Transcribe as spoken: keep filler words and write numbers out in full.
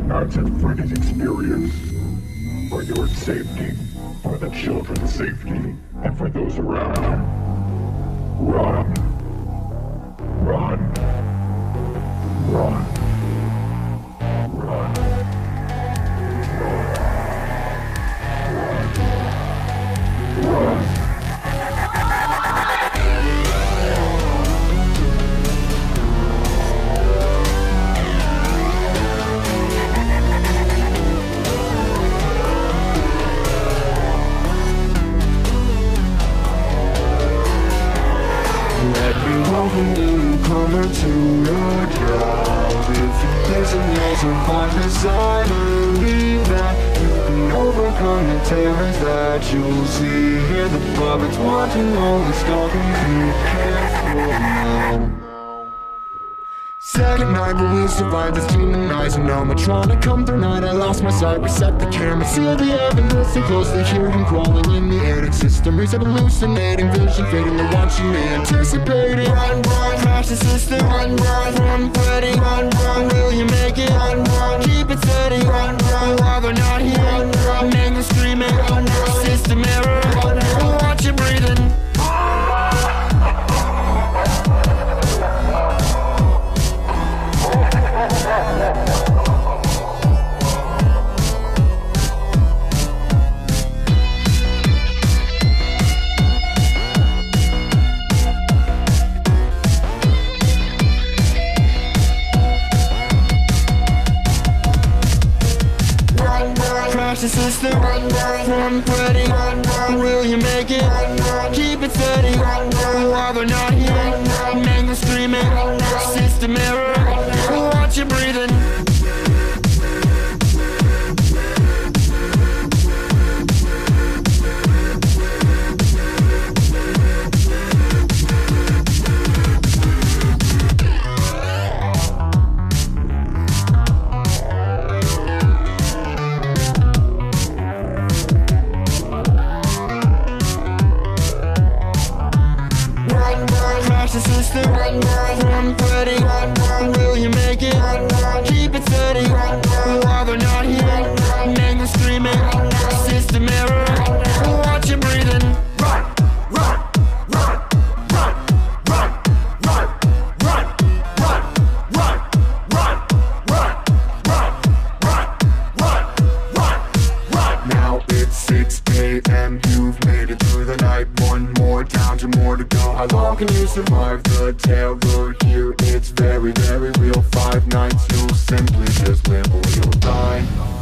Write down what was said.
Five Nights at Freddy's experience. For your safety, for the children's safety, and for those around you. Run. Run. Run. Run. Run. Run. Welcome newcomer to your job. If you listen, you'll survive, 'cause I believe that you can overcome the terrors that you'll see. Hear the puppets watching all the stalking. Be careful now. Second night, but we survived this demonized animatronic. Come through night, I lost my sight. Reset the camera, seal the heaven, listen closely. Hear him crawling in the attic system. Reset hallucinating vision, fading. They're watching me, anticipating. Run, run, crash the system. Run, run, run, Freddy. Run, run, will you make it? Run, run, keep it steady. Run, run, while they're not here. Run, run, make them screaming. Run, run, system error. Run, run, watch you breathing. Crash the system, run, run, run, Freddy, run, run, will you make it? Run, run, keep it steady, run, run, while they're not here, run, run, make them screaming, run, run, system error, run, run, watch you breathing. Crash the system, run, run, run, Freddy, run, run, will you make it? Run, run, keep it steady, run, run, while they're not here, run, run, make them screaming, run, run, system error, run, run, watch you breathing. Run, run, run, run, run, run, run, run, run, run, run, run, run, run, run, run. Now it's six A M, you've made it through the night. One more down, two more to go. How long can you survive the terror here? It's very, very real. Five nights, you'll simply just live or you'll die.